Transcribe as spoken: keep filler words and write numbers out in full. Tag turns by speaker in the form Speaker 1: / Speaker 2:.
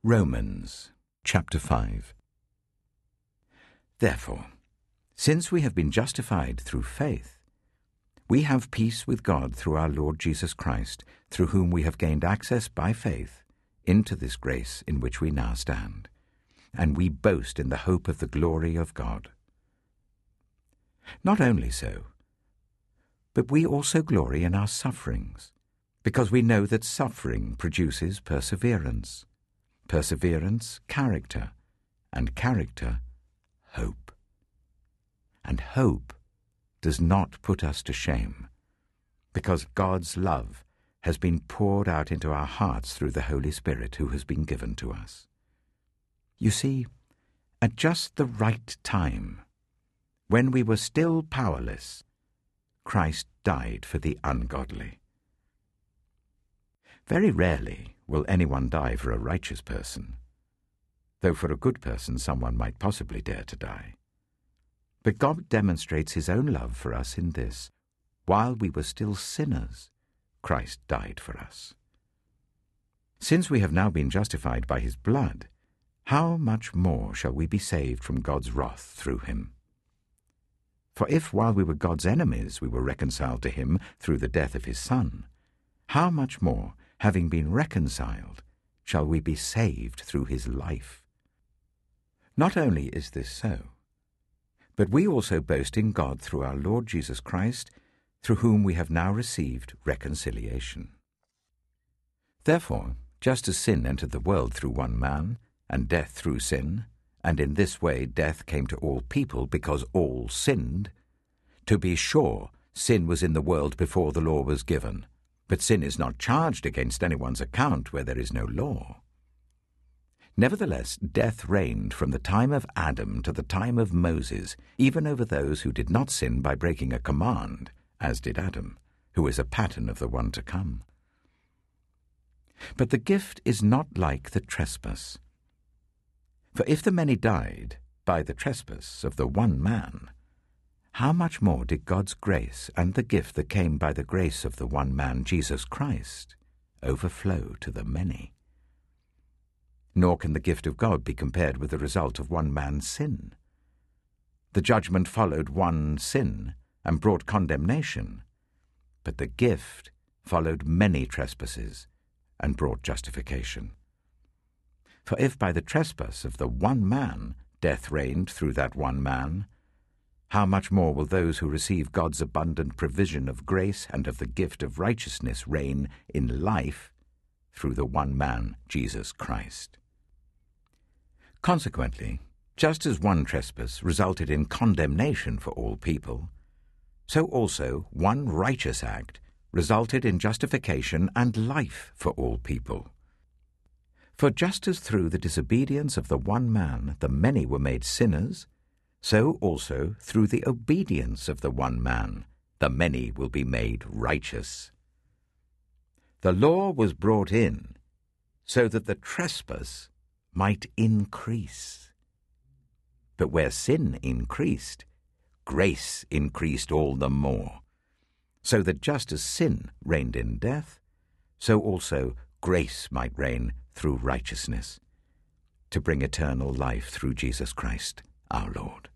Speaker 1: Romans chapter five. Therefore, since we have been justified through faith, we have peace with God through our Lord Jesus Christ, through whom we have gained access by faith into this grace in which we now stand, and we boast in the hope of the glory of God. Not only so, but we also glory in our sufferings, because we know that suffering produces perseverance, perseverance, character, and character, hope. And hope does not put us to shame, because God's love has been poured out into our hearts through the Holy Spirit who has been given to us. You see, at just the right time, when we were still powerless, Christ died for the ungodly. Very rarely will anyone die for a righteous person, though for a good person someone might possibly dare to die. But God demonstrates his own love for us in this: while we were still sinners, Christ died for us. Since we have now been justified by his blood, how much more shall we be saved from God's wrath through him? For if while we were God's enemies we were reconciled to him through the death of his Son, how much more, having been reconciled, shall we be saved through his life? Not only is this so, but we also boast in God through our Lord Jesus Christ, through whom we have now received reconciliation. Therefore, just as sin entered the world through one man, and death through sin, and in this way death came to all people because all sinned, to be sure, sin was in the world before the law was given, but sin is not charged against anyone's account where there is no law. Nevertheless, death reigned from the time of Adam to the time of Moses, even over those who did not sin by breaking a command, as did Adam, who is a pattern of the one to come. But the gift is not like the trespass. For if the many died by the trespass of the one man, how much more did God's grace and the gift that came by the grace of the one man, Jesus Christ, overflow to the many? Nor can the gift of God be compared with the result of one man's sin. The judgment followed one sin and brought condemnation, but the gift followed many trespasses and brought justification. For if by the trespass of the one man death reigned through that one man, how much more will those who receive God's abundant provision of grace and of the gift of righteousness reign in life through the one man, Jesus Christ? Consequently, just as one trespass resulted in condemnation for all people, so also one righteous act resulted in justification and life for all people. For just as through the disobedience of the one man the many were made sinners, so also through the obedience of the one man the many will be made righteous. The law was brought in so that the trespass might increase. But where sin increased, grace increased all the more, so that just as sin reigned in death, so also grace might reign through righteousness, to bring eternal life through Jesus Christ our Lord.